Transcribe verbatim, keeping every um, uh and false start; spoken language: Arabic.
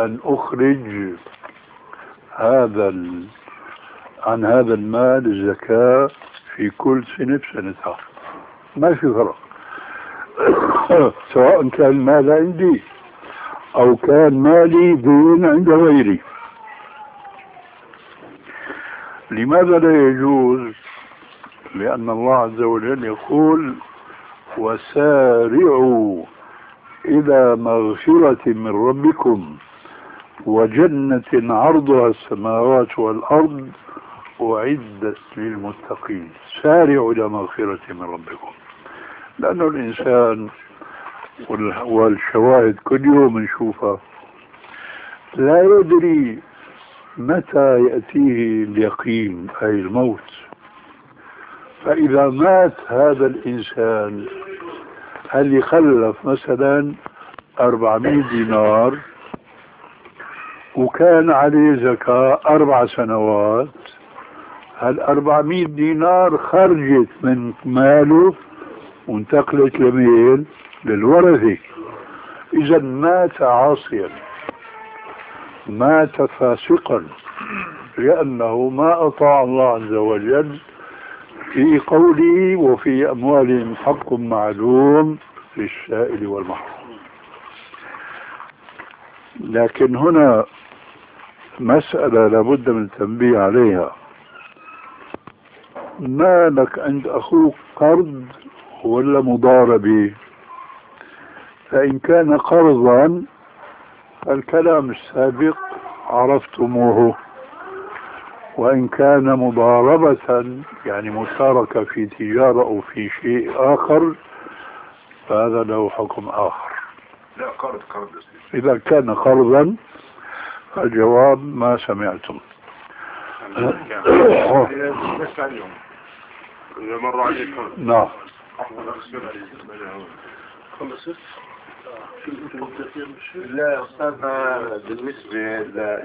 أن أخرج هذا ال... عن هذا المال الزكاة في كل سنة بسنتها، ما في فرق. سواء كان المال عندي أو كان مالي دين عند غيري. لماذا لا يجوز؟ لأن الله عز وجل يقول وسارعوا إلى مغفرة من ربكم وجنة عرضها السماوات والأرض أعدت للمتقين. سارعوا إلى مغفرة من ربكم، لأن الإنسان والشواهد كل يوم نشوفها لا يدري متى يأتيه اليقين أي الموت. فإذا مات هذا الإنسان هل يخلف مثلا أربعمائة دينار وكان عليه زكاة أربع سنوات، هل أربعمائة دينار خرجت من ماله وانتقلت لمين؟ للورثة. إذا مات عاصيا، مات فاسقا، لأنه ما أطاع الله عز وجل في قوله وفي أموالهم حق معلوم للسائل والمحروم. لكن هنا مسألة لابد من التنبيه عليها. ما لك عند أخوك قرض ولا مضاربة؟ فإن كان قرضا الكلام السابق عرفتموه، وإن كان مضاربة يعني مشاركة في تجارة أو في شيء آخر فهذا له حكم آخر. لا قرض قرض. إذا كان قرضا فالجواب ما سمعتم. بس اليوم إذا مر عليك نعم. لا أستاذ بالنسبة